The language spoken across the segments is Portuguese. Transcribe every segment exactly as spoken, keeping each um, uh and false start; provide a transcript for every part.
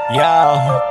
Yo.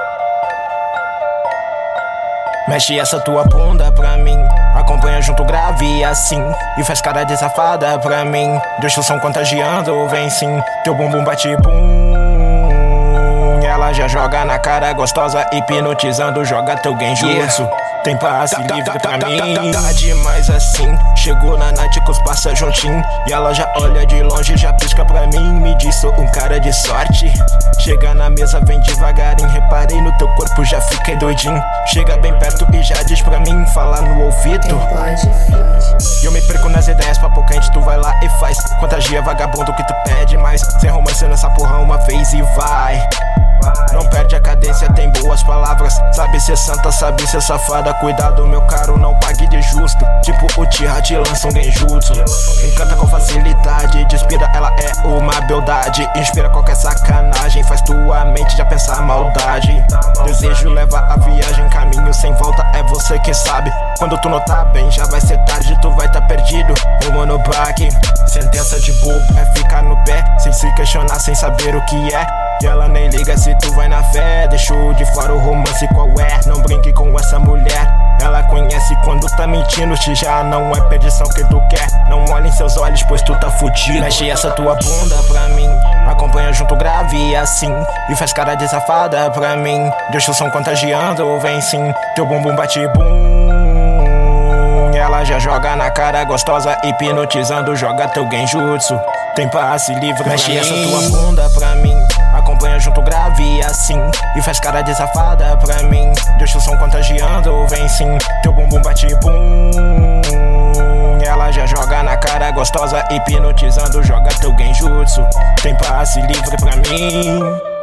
Mexe essa tua bunda pra mim, acompanha junto grave assim, e faz cara de safada pra mim. Destrução contagiando, vem sim, teu bumbum bate bum. Ela já joga na cara gostosa, hipnotizando, joga teu genjutsu. Tem passe livre pra mim. Tá demais assim, chegou na night com os parça juntinho, e ela já olha de longe, já pisca pra mim. Me diz, sou um cara de sorte. Chega na mesa, vem devagarinho, reparei no teu corpo, já fiquei doidinho. Chega bem perto e já diz pra mim, fala no ouvido. E eu me perco nas ideias, papo quente, tu vai lá e faz. Contagia vagabundo que tu pede mais. Sem romance nessa porra uma vez e vai. Não perde a cadência, tem boas palavras. Sabe ser santa, sabe ser safada. Cuidado meu caro, não pague de justo. Tipo o Tira te lança um genjutsu. Encanta com facilidade, despira, ela é uma beldade. Inspira qualquer sacanagem, faz tua mente já pensar maldade. Desejo leva a viagem, caminho sem volta, é você que sabe. Quando tu notar bem, já vai ser tarde, tu vai tá perdido. Rumo no baque, sentença de bobo é ficar no pé, sem se questionar, sem saber o que é. E ela nem liga se tu vai na fé. Deixou de fora o romance, qual é? Não brinque com essa mulher. Ela conhece quando tá mentindo, se já não é perdição que tu quer. Não olhe em seus olhos, pois tu tá fudido. Mexe essa tua bunda pra mim, acompanha junto grave assim, e faz cara de safada pra mim. Destrução contagiando, vem sim, teu bumbum bate bum. Ela já joga na cara gostosa, hipnotizando, joga teu genjutsu. Tem passe livre, mexe essa tua bunda pra mim, acompanha junto grave assim, e faz cara de safada pra mim. Destrução contagiando, vem sim, teu bumbum bate bum. Ela já joga na cara gostosa, hipnotizando, joga teu genjutsu. Tem passe livre pra mim.